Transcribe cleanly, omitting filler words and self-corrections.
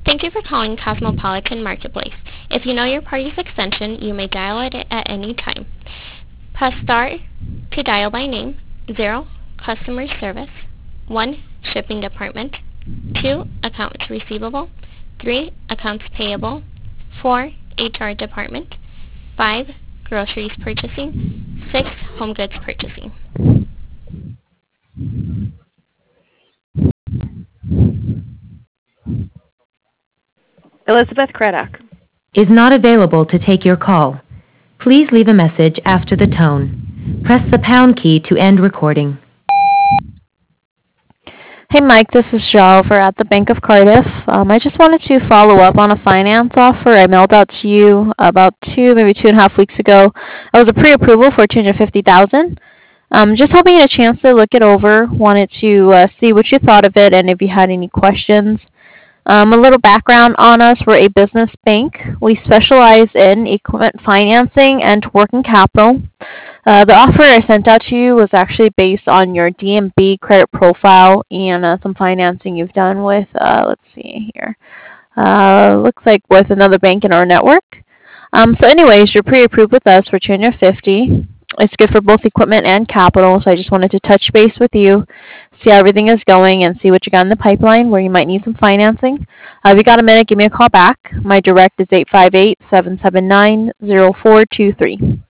Thank you for calling Cosmopolitan Marketplace. If you know your party's extension, you may dial it at any time. Press star to dial by name, 0, customer service, 1, shipping department, 2, accounts receivable, 3, accounts payable, 4, HR department, 5, groceries purchasing, 6, home goods purchasing. Elizabeth Craddock is not available to take your call. Please leave a message after the tone. Press the pound key to end recording. Hey Mike, this is Joe over at the Bank of Cardiff. I just wanted to follow up on a finance offer I mailed out to you about maybe 2.5 weeks ago. It was a pre-approval for $250,000. Just hoping you had a chance to look it over. Wanted to see what you thought of it and if you had any questions. A little background on us. We're a business bank. We specialize in equipment financing and working capital. The offer I sent out to you was actually based on your DMB credit profile and some financing you've done with, let's see here, looks like with another bank in our network. So anyways, you're pre-approved with us for $250. It's good for both equipment and capital, so I just wanted to touch base with you, see how everything is going, and see what you got in the pipeline where you might need some financing. If you got a minute, give me a call back. My direct is 858-779-0423.